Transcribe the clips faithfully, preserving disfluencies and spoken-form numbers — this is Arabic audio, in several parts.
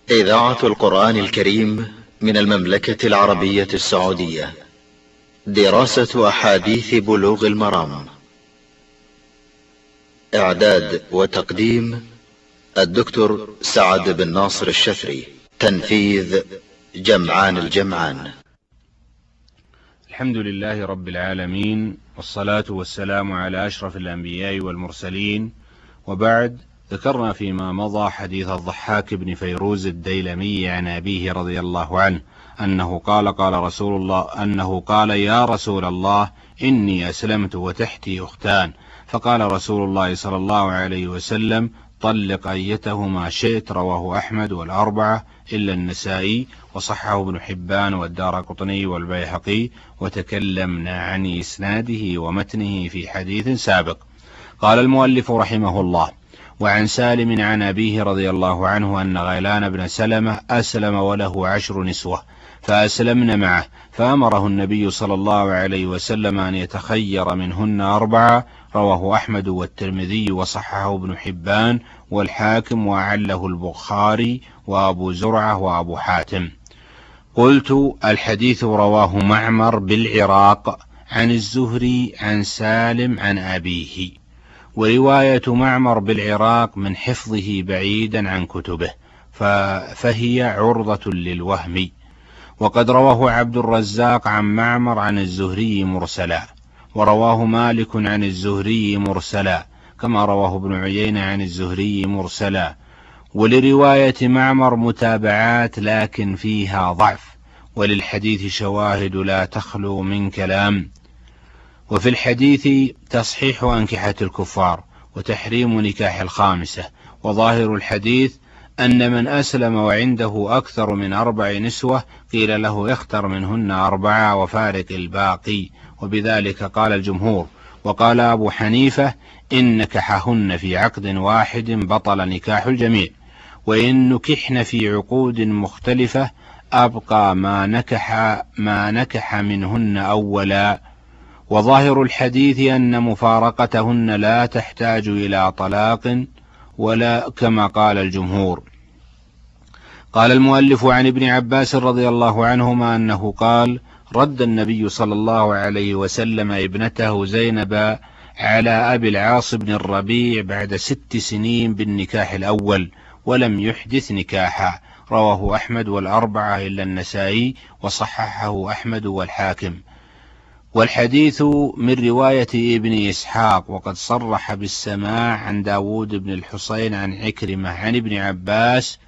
إذاعة القرآن الكريم من المملكة العربية السعودية. دراسة أحاديث بلوغ المرام. إعداد وتقديم الدكتور سعد بن ناصر الشفري. تنفيذ جمعان الجمعان. الحمد لله رب العالمين، والصلاة والسلام على أشرف الأنبياء والمرسلين، وبعد. ذكرنا فيما مضى حديث الضحاك بن فيروز الديلمي عن أبيه رضي الله عنه أنه قال قال رسول الله أنه قال يا رسول الله إني أسلمت وتحتي أختان، فقال رسول الله صلى الله عليه وسلم طلق أيتهما شئت. رواه أحمد والأربعة إلا النسائي، وصححه ابن حبان والدارقطني والبيهقي، وتكلمنا عن إسناده ومتنه في حديث سابق. قال المؤلف رحمه الله: وعن سالم عن أبيه رضي الله عنه أن غيلان بن سلمة أسلم وله عشر نسوة فأسلمن معه، فأمره النبي صلى الله عليه وسلم أن يتخير منهن أربعة. رواه أحمد والترمذي وصححه ابن حبان والحاكم، وأعله البخاري وأبو زرعة وأبو حاتم. قلت: الحديث رواه معمر بالعراق عن الزهري عن سالم عن أبيه، ورواية معمر بالعراق من حفظه بعيدا عن كتبه فهي عرضة للوهم. وقد رواه عبد الرزاق عن معمر عن الزهري مرسلا، ورواه مالك عن الزهري مرسلا، كما رواه ابن عيينة عن الزهري مرسلا. ولرواية معمر متابعات لكن فيها ضعف، وللحديث شواهد لا تخلو من كلام. وفي الحديث تصحيح أنكحة الكفار وتحريم نكاح الخامسة. وظاهر الحديث أن من أسلم وعنده أكثر من أربع نسوة قيل له اختر منهن أربعة وفارق الباقي، وبذلك قال الجمهور. وقال أبو حنيفة إن نكحهن في عقد واحد بطل نكاح الجميع، وإن نكحن في عقود مختلفة أبقى ما نكح, ما نكح منهن أولا. وظاهر الحديث أن مفارقتهن لا تحتاج إلى طلاق ولا كما قال الجمهور. قال المؤلف عن ابن عباس رضي الله عنهما أنه قال: رد النبي صلى الله عليه وسلم ابنته زينب على أبي العاص بن الربيع بعد ست سنين بالنكاح الأول، ولم يحدث نكاحا. رواه أحمد والأربعة إلا النسائي، وصححه أحمد والحاكم. والحديث من رواية ابن إسحاق، وقد صرح بالسماع عن داود بن الحصين عن عكرمة عن ابن عباس،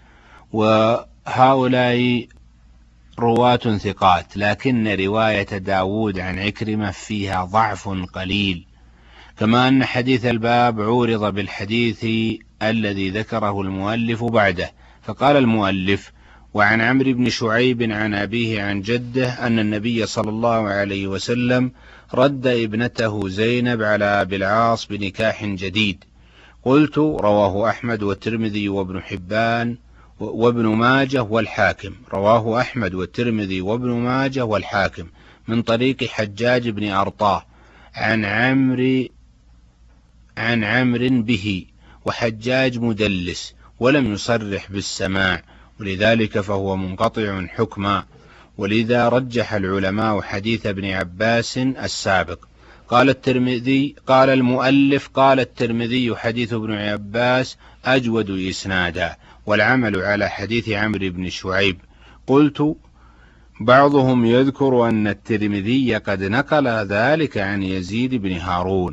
وهؤلاء رواة ثقات، لكن رواية داود عن عكرمة فيها ضعف قليل. كما أن حديث الباب عورض بالحديث الذي ذكره المؤلف بعده، فقال المؤلف: وعن عمرو بن شعيب عن أبيه عن جده أن النبي صلى الله عليه وسلم رد ابنته زينب على أبي العاص بنكاح جديد. قلت: رواه أحمد والترمذي وابن حبان وابن ماجه والحاكم. رواه أحمد والترمذي وابن ماجه والحاكم من طريق حجاج بن أرطاه عن عمرو عن عمرو به، وحجاج مدلس ولم يصرح بالسماع، ولذلك فهو منقطع حكما. ولذا رجح العلماء حديث ابن عباس السابق. قال الترمذي قال المؤلف قال الترمذي: حديث ابن عباس أجود إسنادا، والعمل على حديث عمرو بن شعيب. قلت: بعضهم يذكر أن الترمذي قد نقل ذلك عن يزيد بن هارون.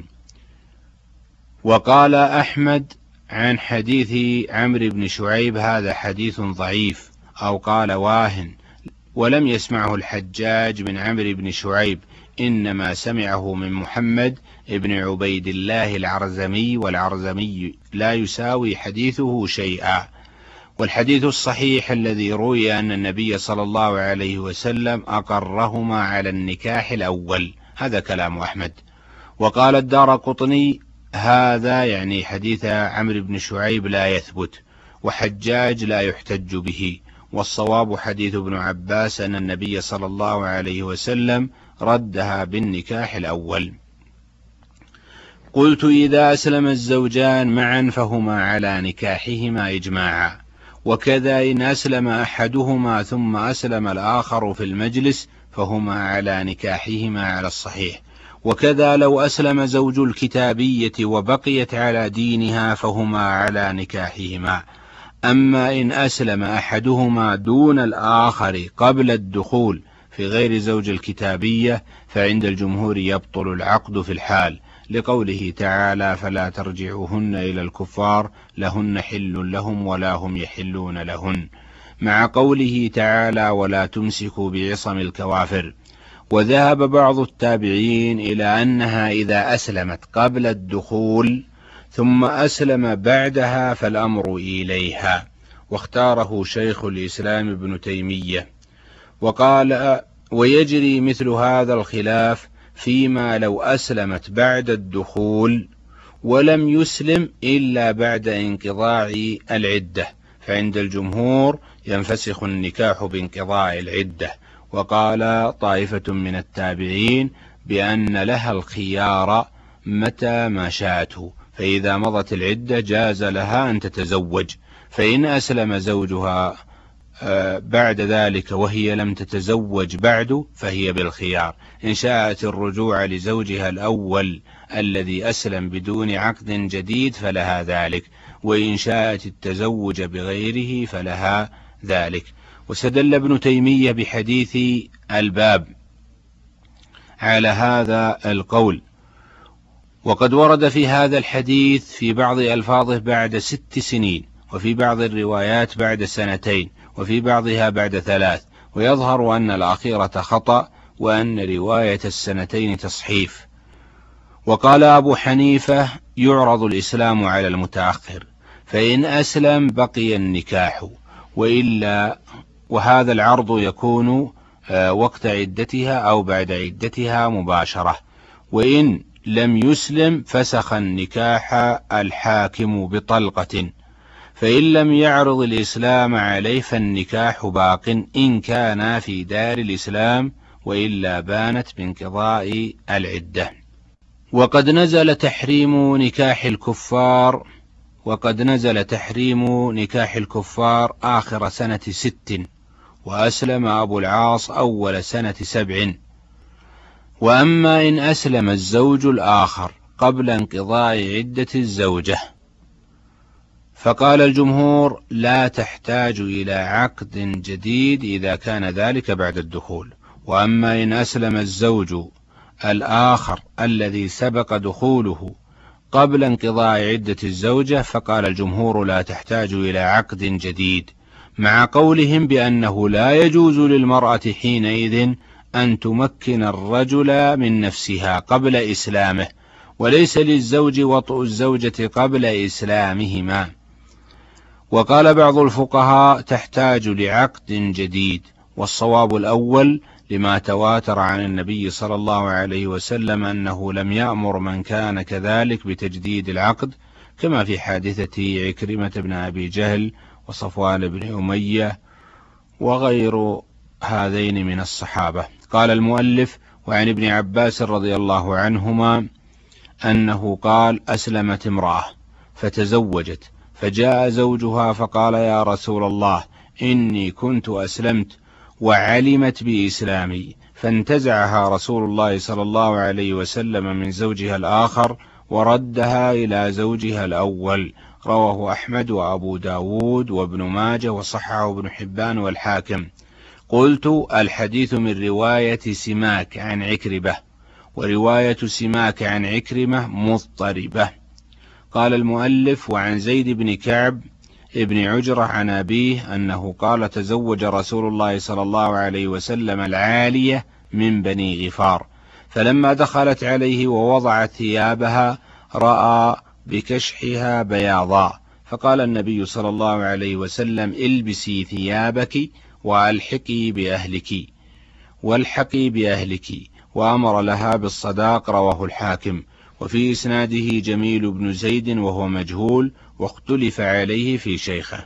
وقال أحمد عن حديث عمرو بن شعيب: هذا حديث ضعيف، أو قال واهن، ولم يسمعه الحجاج من عمرو بن شعيب، إنما سمعه من محمد بن عبيد الله العرزمي، والعرزمي لا يساوي حديثه شيئا. والحديث الصحيح الذي روي أن النبي صلى الله عليه وسلم أقرهما على النكاح الأول، هذا كلام أحمد. وقال الدارقطني: هذا يعني حديث عمرو بن شعيب لا يثبت، وحجاج لا يحتج به، والصواب حديث ابن عباس أن النبي صلى الله عليه وسلم ردها بالنكاح الأول. قلت: إذا أسلم الزوجان معا فهما على نكاحهما إجماعا، وكذا إن أسلم أحدهما ثم أسلم الآخر في المجلس فهما على نكاحهما على الصحيح. وكذا لو أسلم زوج الكتابية وبقيت على دينها فهما على نكاحهما. أما إن أسلم أحدهما دون الآخر قبل الدخول في غير زوج الكتابية فعند الجمهور يبطل العقد في الحال، لقوله تعالى: فلا ترجعوهن إلى الكفار لهن حل لهم ولا هم يحلون لهن، مع قوله تعالى: ولا تمسكوا بعصم الكوافر. وذهب بعض التابعين إلى أنها إذا أسلمت قبل الدخول ثم أسلم بعدها فالأمر إليها، واختاره شيخ الإسلام ابن تيمية. وقال: ويجري مثل هذا الخلاف فيما لو أسلمت بعد الدخول ولم يسلم إلا بعد انقضاء العدة، فعند الجمهور ينفسخ النكاح بانقضاء العدة. وقال طائفة من التابعين بأن لها الخيار متى ما شاءته، فإذا مضت العدة جاز لها أن تتزوج، فإن أسلم زوجها بعد ذلك وهي لم تتزوج بعد فهي بالخيار، إن شاءت الرجوع لزوجها الأول الذي أسلم بدون عقد جديد فلها ذلك، وإن شاءت التزوج بغيره فلها ذلك. واستدل ابن تيمية بحديث الباب على هذا القول، وقد ورد في هذا الحديث في بعض ألفاظه بعد ست سنين، وفي بعض الروايات بعد سنتين، وفي بعضها بعد ثلاث، ويظهر أن الأخيرة خطأ، وأن رواية السنتين تصحيف. وقال أبو حنيفة: يعرض الإسلام على المتأخر، فإن أسلم بقي النكاح، وإلا، وهذا العرض يكون وقت عدتها أو بعد عدتها مباشرة، وإن لم يسلم فسخ النكاح الحاكم بطلقة، فإن لم يعرض الإسلام عليه فالنكاح باق إن كان في دار الإسلام، وإلا بانت بانقضاء العدة. وقد نزل تحريم نكاح الكفار وقد نزل تحريم نكاح الكفار آخر سنة ست، وأسلم أبو العاص أول سنة سبع. وأما إن أسلم الزوج الآخر قبل انقضاء عدة الزوجة فقال الجمهور: لا تحتاج إلى عقد جديد إذا كان ذلك بعد الدخول. وأما إن أسلم الزوج الآخر الذي سبق دخوله قبل انقضاء عدة الزوجة فقال الجمهور: لا تحتاج إلى عقد جديد، مع قولهم بأنه لا يجوز للمرأة حينئذ أن تمكن الرجل من نفسها قبل إسلامه، وليس للزوج وطء الزوجة قبل إسلامهما. وقال بعض الفقهاء: تحتاج لعقد جديد، والصواب الأول لما تواتر عن النبي صلى الله عليه وسلم أنه لم يأمر من كان كذلك بتجديد العقد، كما في حادثة عكرمة بن أبي جهل وصفوان بن أمية وغير هذين من الصحابة. قال المؤلف: وعن ابن عباس رضي الله عنهما أنه قال: أسلمت امرأة فتزوجت، فجاء زوجها فقال: يا رسول الله، إني كنت أسلمت، وعلمت بإسلامي، فانتزعها رسول الله صلى الله عليه وسلم من زوجها الآخر وردها إلى زوجها الأول. رواه أحمد وأبو داود وابن ماجه وصححه ابن حبان والحاكم. قلت: الحديث من رواية سماك عن عكرمة، ورواية سماك عن عكرمة مضطربة. قال المؤلف: وعن زيد بن كعب ابن عجرة عن أبيه أنه قال: تزوج رسول الله صلى الله عليه وسلم العالية من بني غفار، فلما دخلت عليه ووضعت ثيابها رأى بكشحها بياضا، فقال النبي صلى الله عليه وسلم: البسي ثيابك وألحقي بأهلك والحقي بأهلك، وأمر لها بالصداق. رواه الحاكم. وفي إسناده جميل بن زيد وهو مجهول، واختلف عليه في شيخه.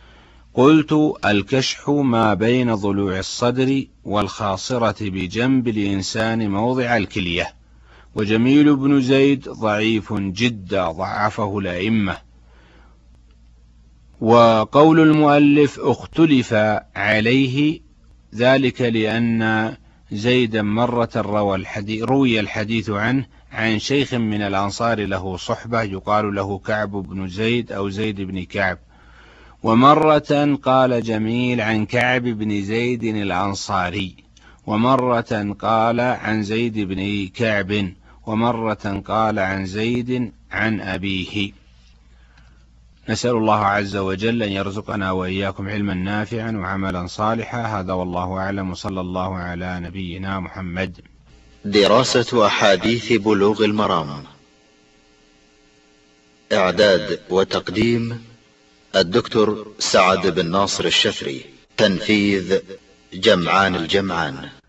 قلت: الكشح ما بين ضلوع الصدر والخاصرة بجنب الإنسان موضع الكلية. وجميل بن زيد ضعيف جدا ضعفه الأئمة. وقول المؤلف اختلف عليه ذلك لأن زيدا مرة روى الحديث روي الحديث عنه عن شيخ من الأنصار له صحبة يقال له كعب بن زيد أو زيد بن كعب، ومرة قال جميل عن كعب بن زيد الأنصاري، ومرة قال عن زيد بن كعب، ومرة قال عن زيد عن أبيه. نسأل الله عز وجل أن يرزقنا وإياكم علما نافعا وعملا صالحا. هذا والله أعلم، وصلى الله على نبينا محمد. دراسة أحاديث بلوغ المرام. إعداد وتقديم الدكتور سعد بن ناصر الشفري. تنفيذ جمعان الجمعان.